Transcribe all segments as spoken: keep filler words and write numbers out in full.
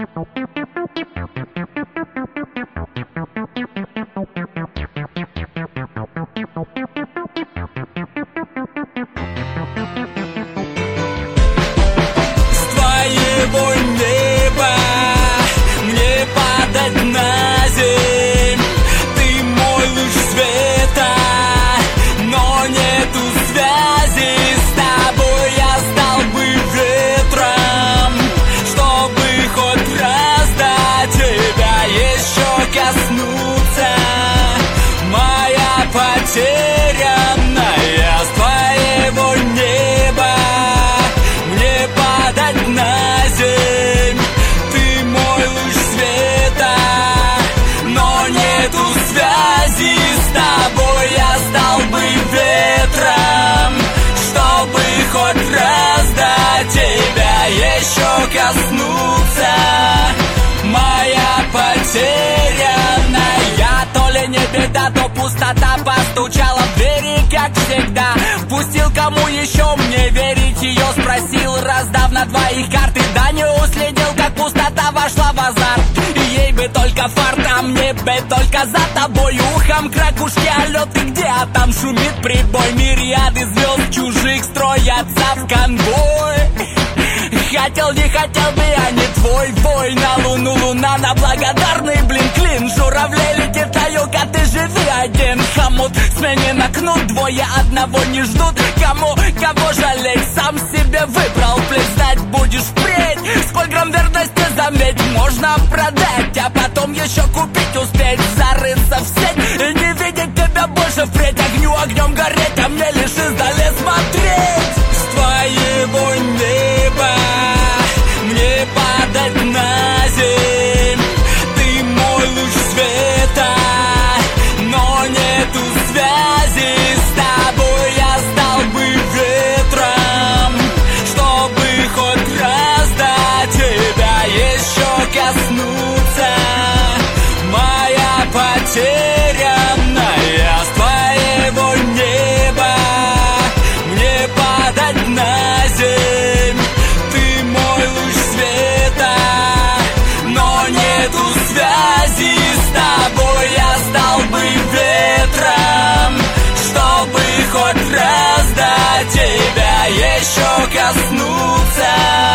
твоего неба мне падать на земь. Ты мой луч света, но нету связи. С тобой я стал бы ветром, чтобы хоть раз до тебя еще коснуться. Моя потерянная, с твоего неба мне падать на земь. Ты мой луч света, но нету связи. С тобой я стал бы ветром, чтобы хоть раз до тебя еще коснуться. Моя потерянная, то ли не беда, то пустота постучала в двери, как всегда. Впустил, кому еще мне верить, ее спросил, раздав на двоих карты. Да не уследил, как пустота вошла в азарт. И ей бы только фарт, а мне бы только за тобой. Ухом к ракушке, алло, ты где? А там шумит прибой, мириады звезд чужих строятся в конвой. Хотел, не хотел бы, а не твой вой. На луну луна, на благодарный, блин, клин. Журавлей летит на юг, а ты живи один. Хомут сменен на кнут, двое одного не ждут. Кому, кого жалеть, сам себе выбрал. Плеть знать будешь впредь. Сколь грамм верности, заметь, можно продать, а потом еще купить успеть. Зарыться в сеть и не видеть тебя больше впредь. Огню огнем гореть, а мне лишь издали смотреть. С твоего неба мне падать на земь. Ты мой луч света, но нету связи. С тобой я стал бы ветром, чтобы хоть раз до тебя еще коснуться. Моя потерянная, с твоего неба мне падать на земь. Ты мой луч света, но нету связи. С тобой я стал бы ветром, чтобы хоть раз до тебя еще коснуться.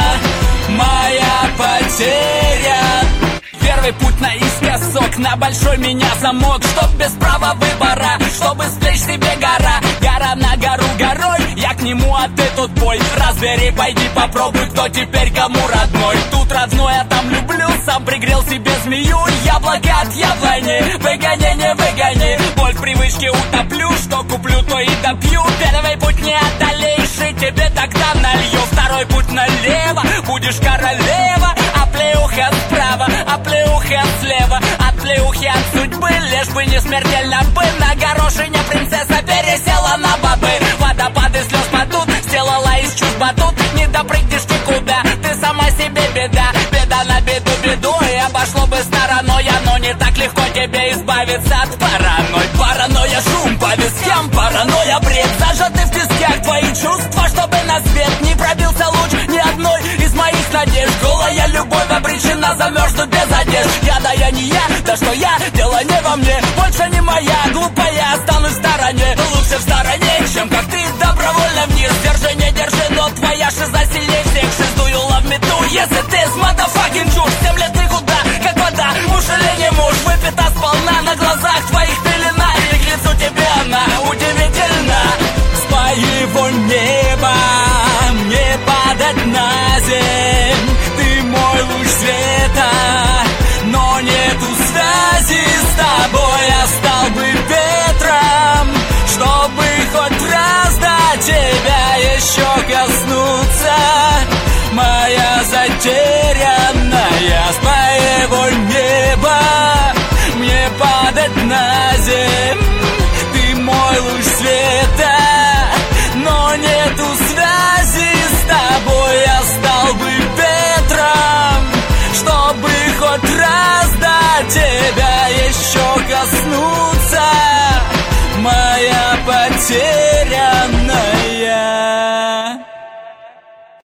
Моя потеря. Первый путь наискосок, на большой меня замок. Чтоб без права выбора, чтобы с плеч себе гора. Гора на гору горой, я к нему, а ты тут бой. Разбери, пойди попробуй, кто теперь кому родной. Тут родной, а там люблю, сам пригрел себе змею. Яблоко от яблони, выгони, не выгони. Боль привычки утоплю, что куплю, то и допью. Первый путь не одолейший, тебе тогда налью. Второй путь налево, будешь королева. А плеуха справа, а плеуха слева. От плеухи от судьбы, лишь бы не смертельно бы. На горошине принцесса пересела на бобы. Водопады слез падут, сделала из чувств батут. Не допрыгнешь никуда, ты сама себе беда. Беда на беду беду, и обошло бы стороной. Но не так легко тебе избавиться от паранойи. Паранойя шум по вискам, паранойя бред. Зажаты в тисках твои чувства, чтобы на свет не пробился луч ни одной из моих надежд. Голая любовь обречена замерзнуть без одежд. Я да я не я, да что я, дело не во мне. Больше не моя, глупая, останусь в стороне. Лучше в стороне, чем как ты добровольно вниз. Держи, не держи, но твоя шиза сильнее всех. Шестую love me too, если ты с motherfucking чушь. Семь лет ты куда, как вода, муж или не муж. Выпита сполна, на глазах твоих пелена. И к лицу тебе она удивительна. С твоего неба мне падать на земь. Ты мой луч света, но нету связи. С тобой я стал бы ветром, чтобы хоть раз до тебя еще коснуться. Моя затерянная, с твоего неба мне падать на земь.